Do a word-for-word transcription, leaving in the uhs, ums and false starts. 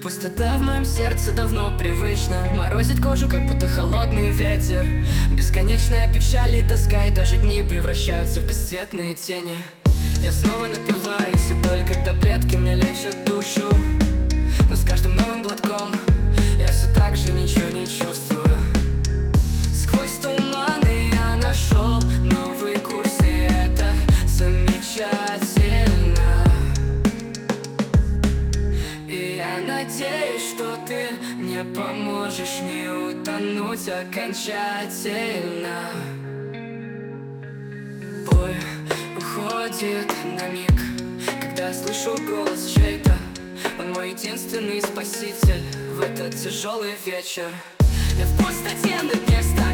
Пустота в моем сердце давно привычна, морозит кожу, как будто холодный ветер. Бесконечная печаль и тоска, и даже дни превращаются в бесцветные тени. Я снова напиваюсь, и только таблетки мне лечат душу. Но с каждым новым глотком я все так же ничего не чувствую. Сквозь туманы я нашел новый курс, и это замечательно. И я надеюсь, что ты мне поможешь не утонуть окончательно. Бой уходит на миг, когда я слышу голос чей-то. Он мой единственный спаситель в этот тяжелый вечер. Я в пустоте на дне